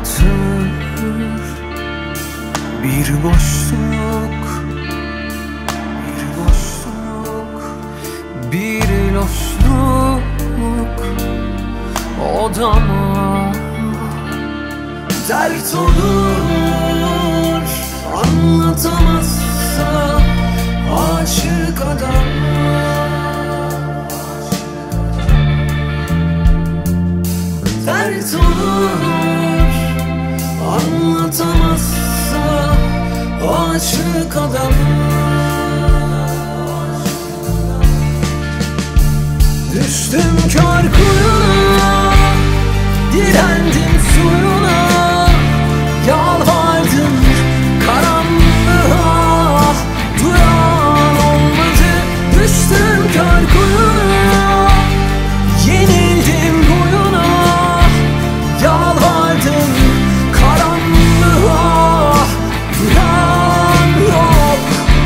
ağlatır. Bir boşluk, bir boşluk, bir loşluk odama dert olur. Anlatamazsa aşık adam. Dert olur, anlatamazsa aşık adam. Düştüm kör kuyuna, direndim suyuna, yalvardım karanlığa, duyan olmadı. Düştüm kör kuyuna, yenildim boyuna, yalvardım karanlığa, duyan yok.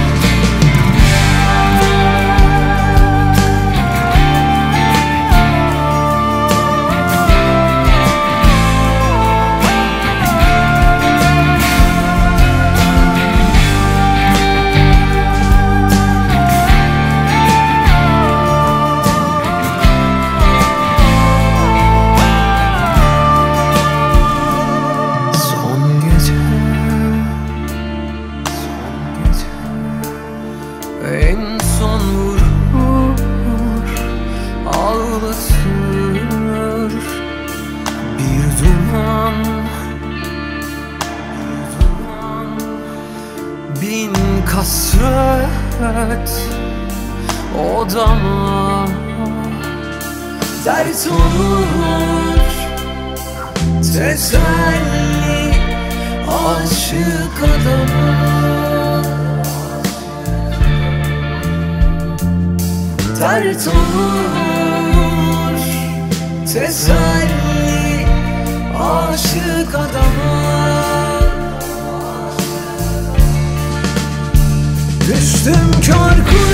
En son vurur, ağlatır. Bir duman, bin kasvet odama dert olur. Teselli aşık adama. Dert olur, teselli aşık adama. Düştüm kör